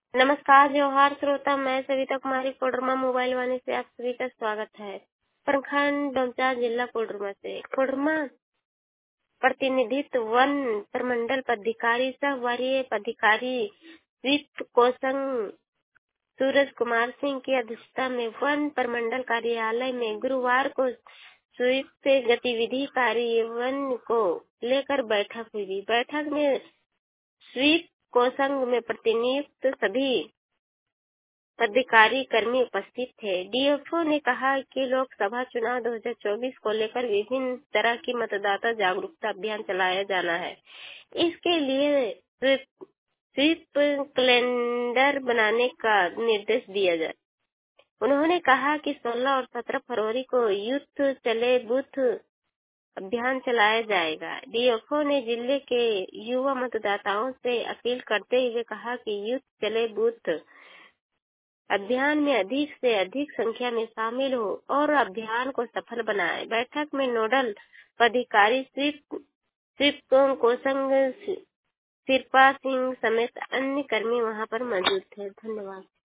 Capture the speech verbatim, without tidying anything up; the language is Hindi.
नमस्कार जोहार श्रोता, मैं सविता कुमारी कोडरमा मोबाइल वाणी से आप सभी का स्वागत है। प्रखंड डोमचांच जिला कोडरमा से कोडरमा प्रतिनिधित्व वन प्रमंडल पदाधिकारी सह वरीय पदाधिकारी वित्त कोषंग सूरज कुमार सिंह की अध्यक्षता में वन प्रमंडल कार्यालय में गुरुवार को स्वीप गतिविधि कार्यान्वयन को लेकर बैठक हुई। बैठक में स्वीप कोषंग में प्रतिनियुक्त सभी पदाधिकारी कर्मी उपस्थित थे। डीएफओ ने कहा कि लोकसभा चुनाव दो हज़ार चौबीस को लेकर विभिन्न तरह की मतदाता जागरूकता अभियान चलाया जाना है। इसके लिए स्वीप कैलेंडर बनाने का निर्देश दिया जाए। उन्होंने कहा कि सोलह और सत्रह फरवरी को यूथ चले बूथ अभियान चलाया जाएगा। डीएफओ ने जिले के युवा मतदाताओं से अपील करते हुए कहा कि यूथ चले बूथ अभियान में अधिक से अधिक संख्या में शामिल हो और अभियान को सफल बनाए। बैठक में नोडल पदाधिकारी स्वीप स्वीप कोषंग शिल्पा सिंह समेत अन्य कर्मी वहां पर मौजूद थे। धन्यवाद।